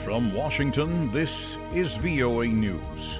From Washington, this is VOA News.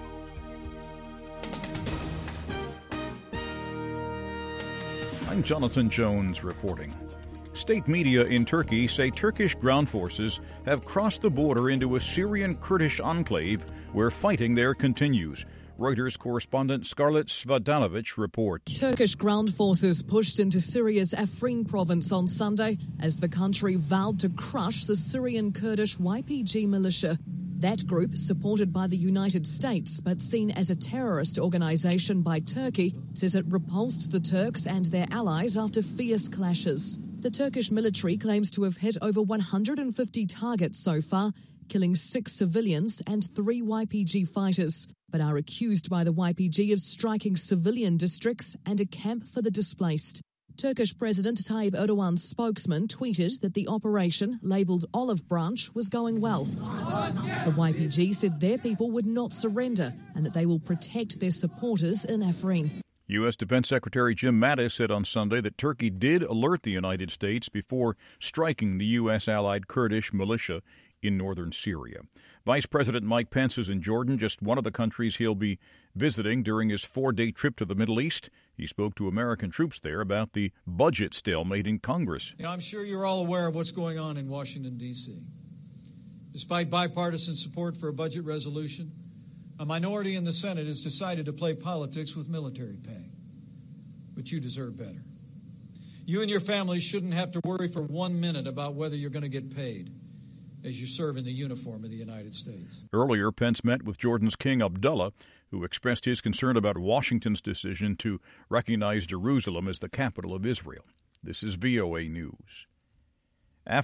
I'm Jonathan Jones reporting. State media in Turkey say Turkish ground forces have crossed the border into a Syrian Kurdish enclave where fighting there continues. Reuters correspondent Scarlett Svadanovic reports. Turkish ground forces pushed into Syria's Afrin province on Sunday as the country vowed to crush the Syrian Kurdish YPG militia. That group, supported by the United States but seen as a terrorist organization by Turkey, says it repulsed the Turks and their allies after fierce clashes. The Turkish military claims to have hit over 150 targets so far, killing 6 civilians and 3 YPG fighters, but are accused by the YPG of striking civilian districts and a camp for the displaced. Turkish President Tayyip Erdogan's spokesman tweeted that the operation, labelled Olive Branch, was going well. The YPG said their people would not surrender and that they will protect their supporters in Afrin. U.S. Defense Secretary Jim Mattis said on Sunday that Turkey did alert the United States before striking the U.S.-allied Kurdish militia in northern Syria. Vice President Mike Pence is in Jordan, just one of the countries he'll be visiting during his 4-day trip to the Middle East. He spoke to American troops there about the budget stalemate in Congress. I'm sure you're all aware of what's going on in Washington, D.C. Despite bipartisan support for a budget resolution, a minority in the Senate has decided to play politics with military pay. But you deserve better. You and your families shouldn't have to worry for 1 minute about whether you're going to get paid as you serve in the uniform of the United States. Earlier, Pence met with Jordan's King Abdullah, who expressed his concern about Washington's decision to recognize Jerusalem as the capital of Israel. This is VOA News.